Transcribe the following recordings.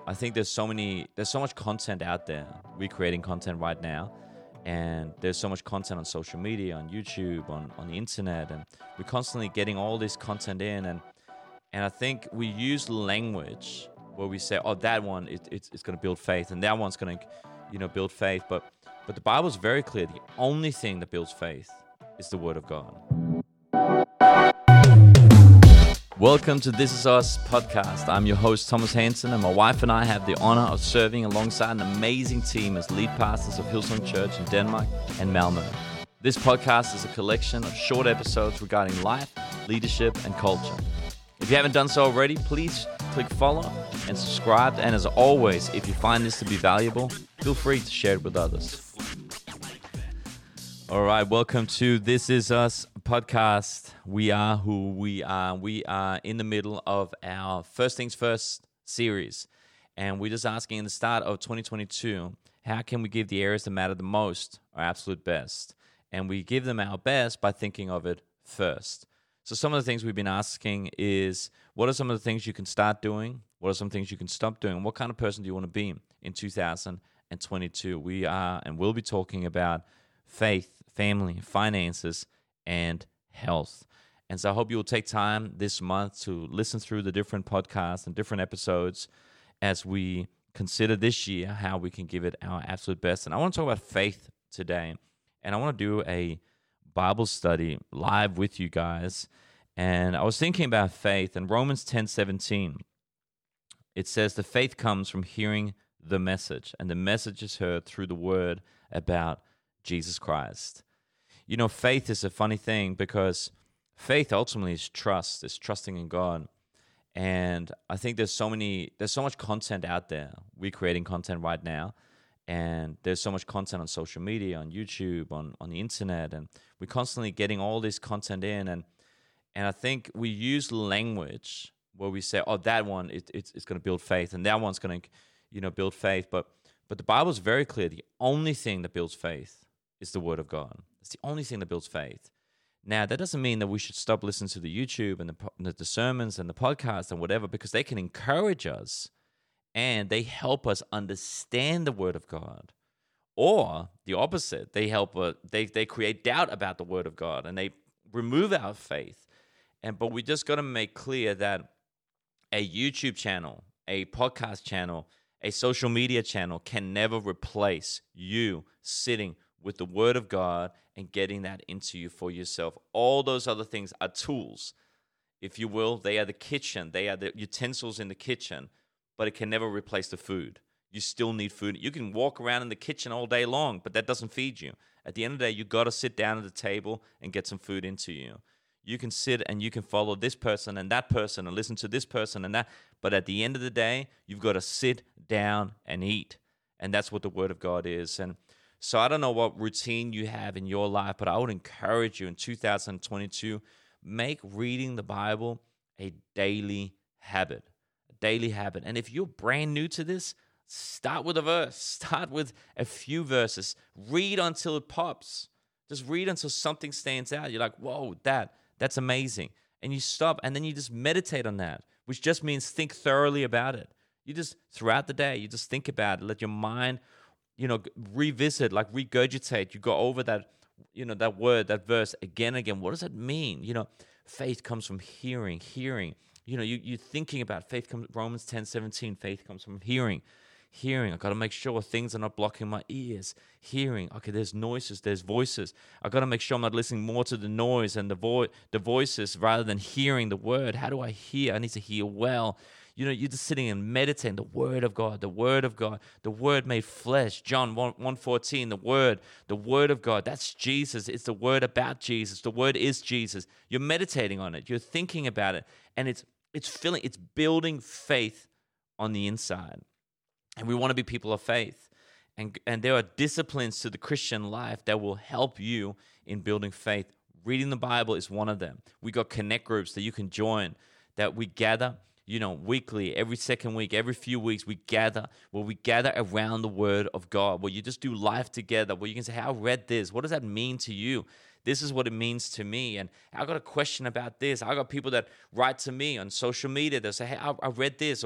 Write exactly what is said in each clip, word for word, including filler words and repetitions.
I think there's so many, there's so much content out there. We're creating content right now, and there's so much content on social media, on YouTube, on, on the internet, and we're constantly getting all this content in. And and I think we use language where we say, oh, that one, it, it's, it's going to build faith, and that one's going to, you know, build faith. But but the Bible is very clear. The only thing that builds faith is the Word of God. Welcome to This Is Us podcast. I'm your host, Thomas Hansen, and my wife and I have the honor of serving alongside an amazing team as lead pastors of Hillsong Church in Denmark and Malmö. This podcast is a collection of short episodes regarding life, leadership, and culture. If you haven't done so already, please click follow and subscribe. And as always, if you find this to be valuable, feel free to share it with others. All right, welcome to This Is Us podcast. We are who we are. We are in the middle of our First Things First series. And we're just asking in the start of twenty twenty-two, how can we give the areas that matter the most our absolute best? And we give them our best by thinking of it first. So some of the things we've been asking is, what are some of the things you can start doing? What are some things you can stop doing? What kind of person do you want to be in two thousand twenty-two? We are and will be talking about faith, family, finances, and health. And so I hope you will take time this month to listen through the different podcasts and different episodes as we consider this year how we can give it our absolute best. And I want to talk about faith today. And I want to do a Bible study live with you guys. And I was thinking about faith. In Romans ten seventeen, it says the faith comes from hearing the message. And the message is heard through the word about Jesus Christ. You know, faith is a funny thing because faith ultimately is trust. It's trusting in God. And I think there's so many, there's so much content out there. We're creating content right now. And there's so much content on social media, on YouTube, on, on the internet. And we're constantly getting all this content in. And and I think we use language where we say, oh, that one, it, it's, it's going to build faith. And that one's going to, you know, build faith. But but the Bible is very clear. The only thing that builds faith is the Word of God. It's the only thing that builds faith. Now, that doesn't mean that we should stop listening to the YouTube and the, the sermons and the podcasts and whatever, because they can encourage us and they help us understand the Word of God. Or the opposite, they help us, they, they create doubt about the Word of God and they remove our faith. And but we just got to make clear that a YouTube channel, a podcast channel, a social media channel can never replace you sitting with the Word of God and getting that into you for yourself. All those other things are tools, if you will. They are the kitchen. They are the utensils in the kitchen, but it can never replace the food. You still need food. You can walk around in the kitchen all day long, but that doesn't feed you. At the end of the day, you got to sit down at the table and get some food into you. You can sit and you can follow this person and that person and listen to this person and that, but at the end of the day, you've got to sit down and eat. And that's what the Word of God is. And so I don't know what routine you have in your life, but I would encourage you in two thousand twenty-two, make reading the Bible a daily habit, a daily habit. And if you're brand new to this, start with a verse, start with a few verses, read until it pops. Just read until something stands out. You're like, whoa, that, that's amazing. And you stop and then you just meditate on that, which just means think thoroughly about it. You just, throughout the day, you just think about it, let your mind you know, revisit, like regurgitate. You go over that, you know, that word, that verse again and again. What does it mean? You know, faith comes from hearing, hearing. You know, you, you're thinking about faith comes, Romans ten seventeen, faith comes from hearing, hearing. I got to make sure things are not blocking my ears. Hearing, okay, there's noises, there's voices. I got to make sure I'm not listening more to the noise and the, vo- the voices rather than hearing the word. How do I hear? I need to hear well. You know, you're just sitting and meditating the Word of God, the Word of God, the Word made flesh. John one fourteen, the Word, the Word of God. That's Jesus. It's the Word about Jesus. The Word is Jesus. You're meditating on it. You're thinking about it. And it's it's filling, it's building faith on the inside. And we want to be people of faith. And, and there are disciplines to the Christian life that will help you in building faith. Reading the Bible is one of them. We got connect groups that you can join, that we gather, you know, weekly, every second week, every few weeks, we gather, where we gather around the Word of God, where you just do life together, where you can say, hey, I read this. What does that mean to you? This is what it means to me. And I got a question about this. I got people that write to me on social media that say, hey, I, I read this. Or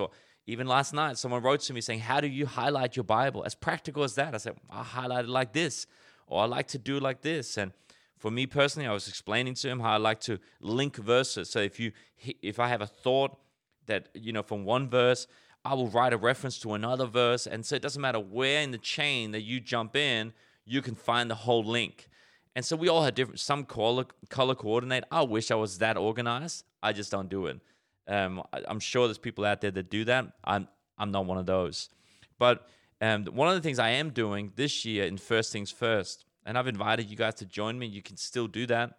Even last night, someone wrote to me saying, how do you highlight your Bible? As practical as that. I said, I highlight it like this, or I like to do it like this. And for me personally, I was explaining to him how I like to link verses. So if you, if I have a thought that, you know, from one verse, I will write a reference to another verse. And so it doesn't matter where in the chain that you jump in, you can find the whole link. And so we all had different, some color, color coordinate. I wish I was that organized. I just don't do it. Um, I, I'm sure there's people out there that do that. I'm I'm not one of those. But um, one of the things I am doing this year in First Things First, and I've invited you guys to join me, you can still do that,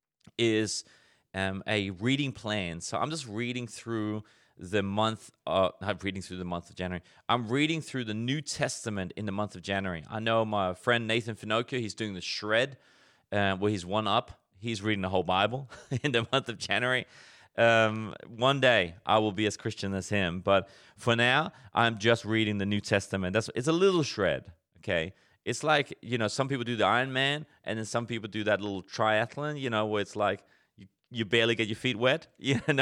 is um, a reading plan. So I'm just reading through the month, uh, I'm reading through the month of January. I'm reading through the New Testament in the month of January. I know my friend Nathan Finocchio, he's doing the shred, uh, where he's one up. He's reading the whole Bible in the month of January. Um, one day I will be as Christian as him, but for now I'm just reading the New Testament. That's it's a little shred, okay? It's like, you know, some people do the Ironman, and then some people do that little triathlon, you know, where it's like you, you barely get your feet wet. You know,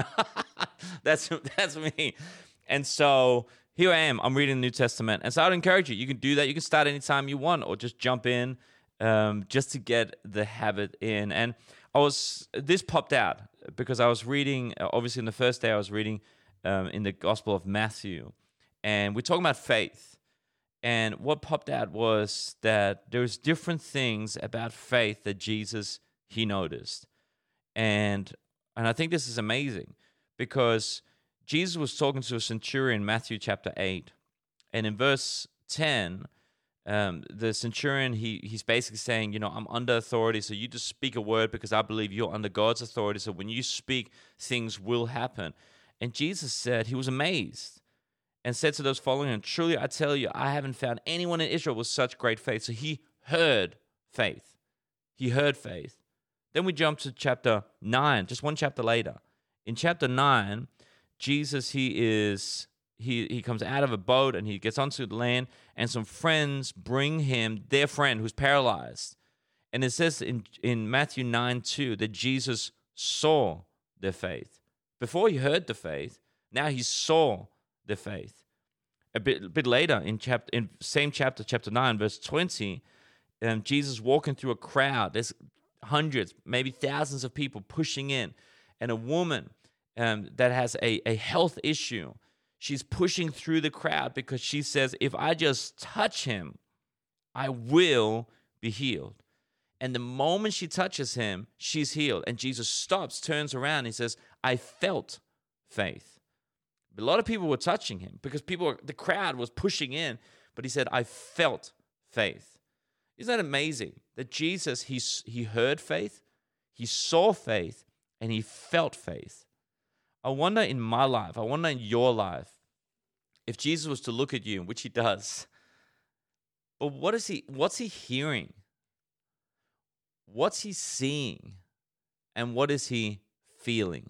that's that's me. And so here I am. I'm reading the New Testament, and so I'd encourage you. You can do that. You can start anytime you want, or just jump in, um, just to get the habit in. And I was this popped out because I was reading, obviously in the first day I was reading um, in the Gospel of Matthew, and we're talking about faith. And what popped out was that there's different things about faith that Jesus, he noticed. And and I think this is amazing because Jesus was talking to a centurion in Matthew chapter eight. And in verse ten, Um, the centurion, he he's basically saying, you know, I'm under authority, so you just speak a word because I believe you're under God's authority. So when you speak, things will happen. And Jesus said, he was amazed and said to those following him, truly, I tell you, I haven't found anyone in Israel with such great faith. So he heard faith. He heard faith. Then we jump to chapter nine, just one chapter later. In chapter nine, Jesus, he is... He he comes out of a boat and he gets onto the land, and some friends bring him their friend who's paralyzed. And it says in, in Matthew nine two that Jesus saw their faith. Before he heard the faith, now he saw the faith. A bit, a bit later in chapter in same chapter, chapter nine, verse twenty, um, Jesus walking through a crowd. There's hundreds, maybe thousands of people pushing in, and a woman um, that has a, a health issue. She's pushing through the crowd because she says, if I just touch him, I will be healed. And the moment she touches him, she's healed. And Jesus stops, turns around, and he says, I felt faith. But a lot of people were touching him because people, were, the crowd was pushing in, but he said, I felt faith. Isn't that amazing? That Jesus, he, he heard faith, he saw faith, and he felt faith. I wonder in my life, I wonder in your life, if Jesus was to look at you, which he does, but what is he, what's he hearing? What's he seeing? And what is he feeling?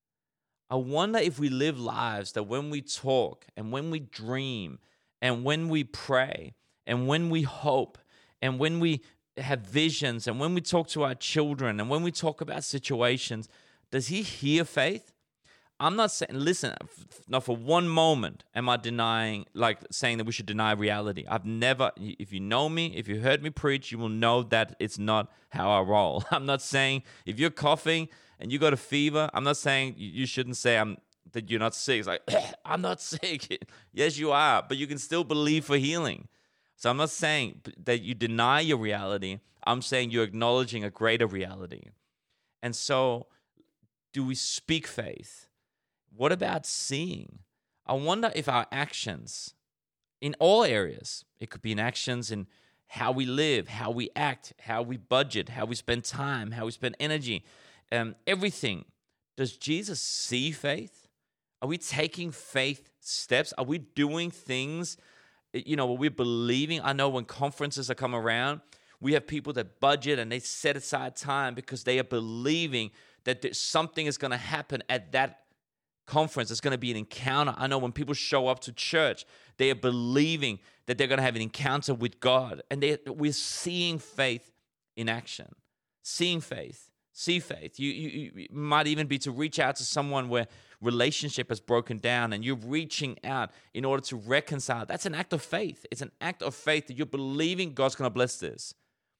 I wonder if we live lives that when we talk and when we dream and when we pray and when we hope and when we have visions and when we talk to our children and when we talk about situations, does he hear faith? I'm not saying, listen, not for one moment am I denying, like saying that we should deny reality. I've never, if you know me, if you heard me preach, you will know that it's not how I roll. I'm not saying if you're coughing and you got a fever, I'm not saying you shouldn't say I'm that you're not sick. It's like, I'm not sick. Yes, you are, but you can still believe for healing. So I'm not saying that you deny your reality. I'm saying you're acknowledging a greater reality. And so do we speak faith? What about seeing? I wonder if our actions in all areas, it could be in actions in how we live, how we act, how we budget, how we spend time, how we spend energy, um, everything. Does Jesus see faith? Are we taking faith steps? Are we doing things, you know, we're believing? I know when conferences are come around, we have people that budget and they set aside time because they are believing that there's something is going to happen at that conference. It's going to be an encounter. I know when people show up to church, they are believing that they're going to have an encounter with God. And they, we're seeing faith in action. Seeing faith. See faith. You, you, you might even be to reach out to someone where relationship has broken down and you're reaching out in order to reconcile. That's an act of faith. It's an act of faith that you're believing God's going to bless this.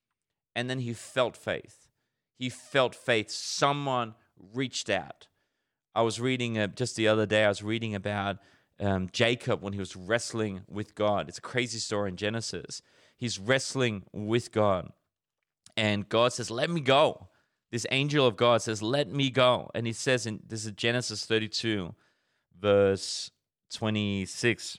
And then he felt faith. He felt faith. Someone reached out. I was reading uh, just the other day, I was reading about um, Jacob when he was wrestling with God. It's a crazy story in Genesis. He's wrestling with God. And God says, let me go. This angel of God says, let me go. And he says, in this is Genesis thirty-two, verse twenty-six.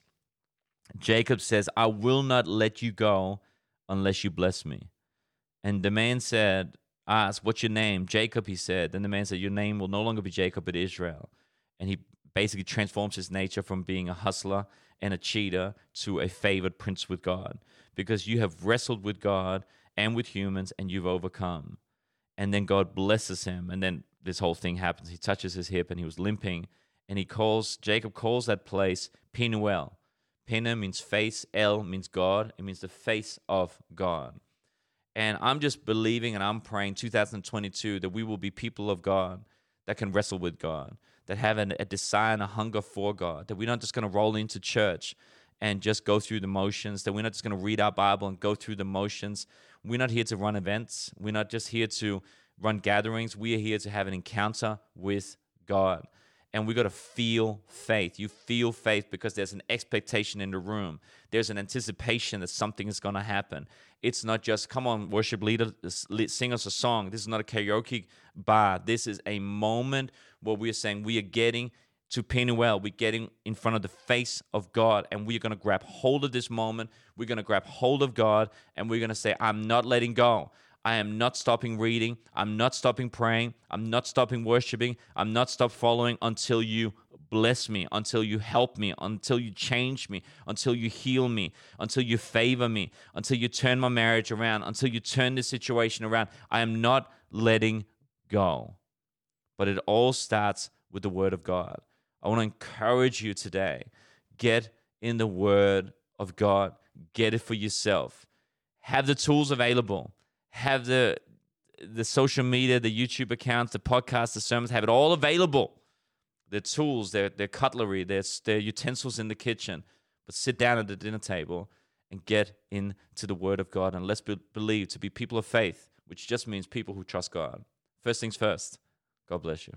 Jacob says, I will not let you go unless you bless me. And the man said, asked, what's your name? Jacob, he said. Then the man said, your name will no longer be Jacob, but Israel. And he basically transforms his nature from being a hustler and a cheater to a favored prince with God. Because you have wrestled with God and with humans and you've overcome. And then God blesses him. And then this whole thing happens. He touches his hip and he was limping. And he calls, Jacob calls that place Penuel. Pena means face. El means God. It means the face of God. And I'm just believing and I'm praying two thousand twenty-two that we will be people of God that can wrestle with God, that have an, a desire and a hunger for God, that we're not just going to roll into church and just go through the motions, that we're not just going to read our Bible and go through the motions. We're not here to run events. We're not just here to run gatherings. We are here to have an encounter with God. And we got to feel faith. You feel faith because there's an expectation in the room. There's an anticipation that something is going to happen. It's not just, come on, worship leader, sing us a song. This is not a karaoke bar. This is a moment where we are saying we are getting to Penuel. We're getting in front of the face of God, and we're going to grab hold of this moment. We're going to grab hold of God, and we're going to say, I'm not letting go. I am not stopping reading. I'm not stopping praying. I'm not stopping worshiping. I'm not stop following until you bless me, until you help me, until you change me, until you heal me, until you favor me, until you turn my marriage around, until you turn this situation around. I am not letting go. But it all starts with the Word of God. I want to encourage you today. Get in the Word of God. Get it for yourself. Have the tools available. Have the the social media, the YouTube accounts, the podcasts, the sermons, have it all available. Their tools, their, their cutlery, their, their utensils in the kitchen. But sit down at the dinner table and get into the Word of God. And let's be, believe to be people of faith, which just means people who trust God. First things first. God bless you.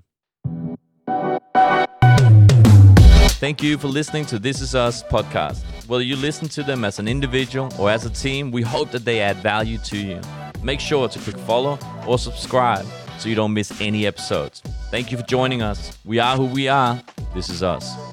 Thank you for listening to This Is Us podcast. Whether you listen to them as an individual or as a team, we hope that they add value to you. Make sure to click follow or subscribe so you don't miss any episodes. Thank you for joining us. We are who we are. This is us.